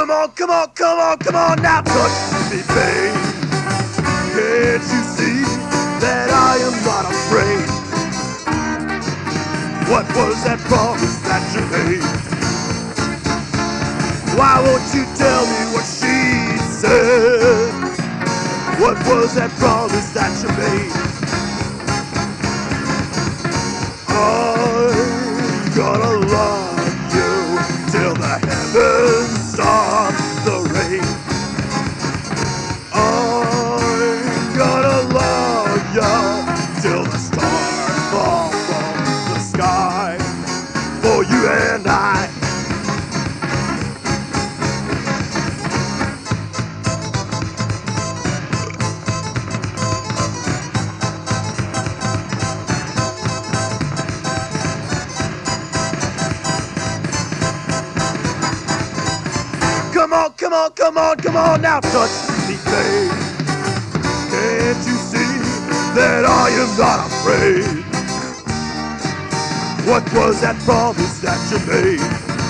Come on, come on, come on, come on now, touch me, babe. Can't you see that I am not afraid? What was that promise that you made? Why won't you tell me what she said? What was that promise that you made? I'm gonna love you till the heavens stop the rain. I'm gonna love you till the stars fall from the sky for you and I. Come on, come on, come on, come on now, touch me, babe. Can't you see that I am not afraid? What was that promise that you made?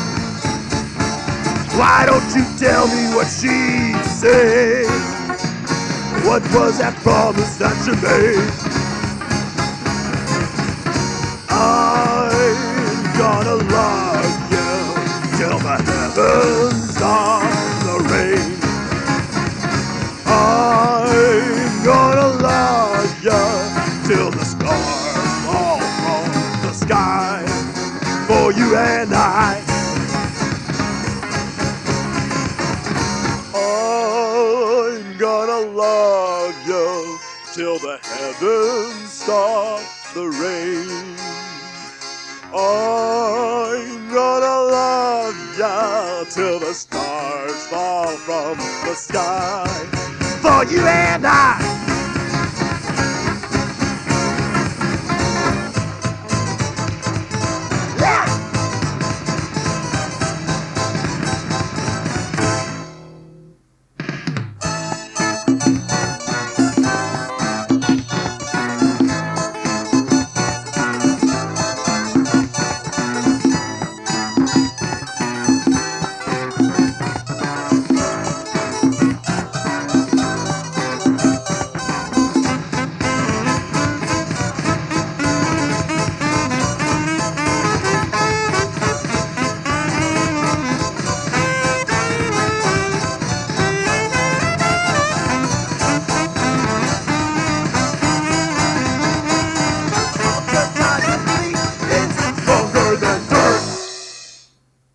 Why don't you tell me what she said? What was that promise that you made? I'm gonna love you till the heavens stop the rain. I'm gonna love you till the stars fall from the sky for you and I. I'm gonna love you till the heavens stop the rain. I'm gonna love ya till the stars fall from the sky for you and I.